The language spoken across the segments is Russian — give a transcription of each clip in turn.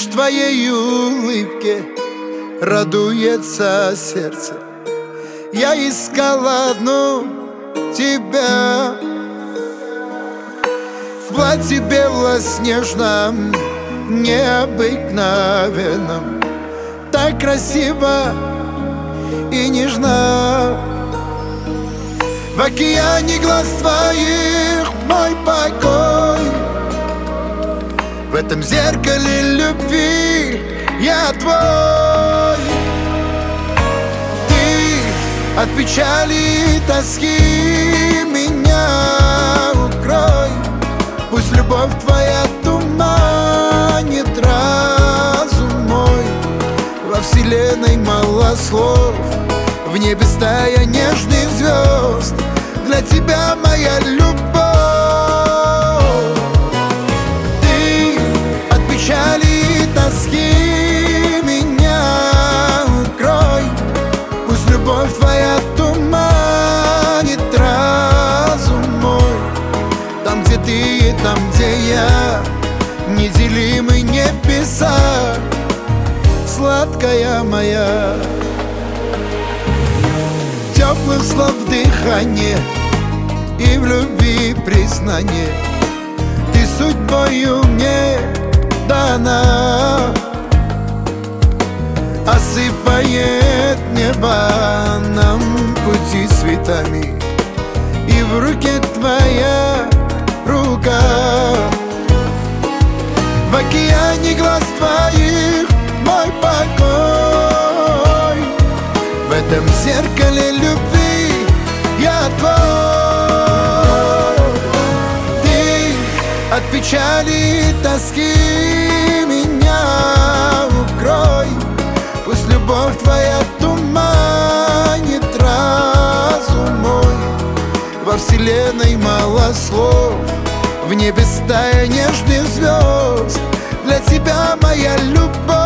Лишь твоей улыбке радуется сердце. Я искал одну тебя в платье белоснежном, необыкновенном, так красиво и нежно. В океане глаз твоих мой покой, в этом зеркале любви я твой. Ты от печали и тоски меня укрой. Пусть любовь твоя туманит разум мой. Во вселенной мало слов, в небе стая нежных звезд. Для тебя моя любовь. Ты от печали и тоски меня укрой. Пусть любовь твоя туманит разум мой. Там, где ты и там, где я, неделимы небеса, сладкая моя. Теплых слов дыхание и в любви признание. Ты судьбою мне дана, осыпает небо нам пути цветами. И в руке твоя рука, в океане глаз твоих мой покой. В этом зеркале любви я твой. Ты от печали и тоски меня укрой. Пусть любовь твоя туманит разум мой. Во вселенной мало слов, в небе стая нежных звезд. Для тебя моя любовь.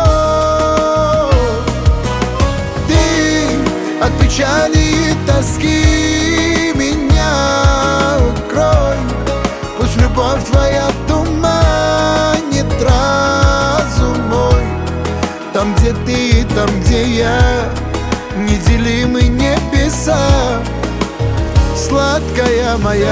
От печали и тоски меня укрой. Пусть любовь твоя туманит разум мой. Там, где ты, там, где я, неделимы небеса, сладкая моя.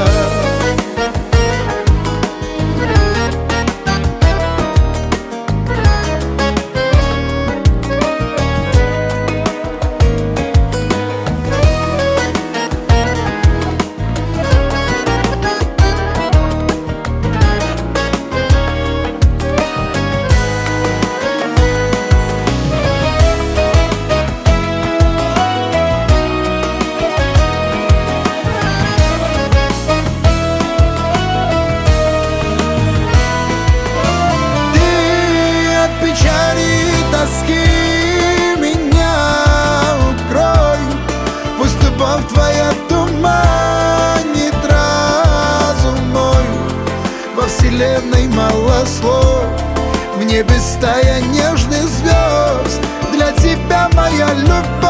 Меня укрой. Пусть любовь твоя туманит разум мой. Во вселенной мало слов, в небе стая нежных звезд. Для тебя моя любовь.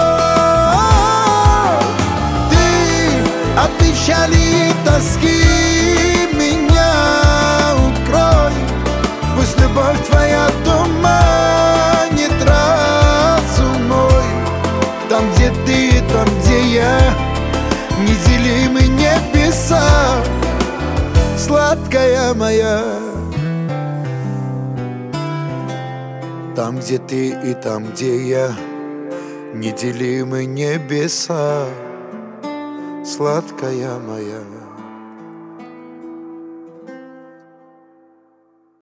Ты от печали и тоски меня укрой. Пусть любовь твоя туманит разум мой. Там, где ты, там, где я, неделимы небеса, сладкая моя. Там, где ты и там, где я, неделимы небеса, сладкая моя.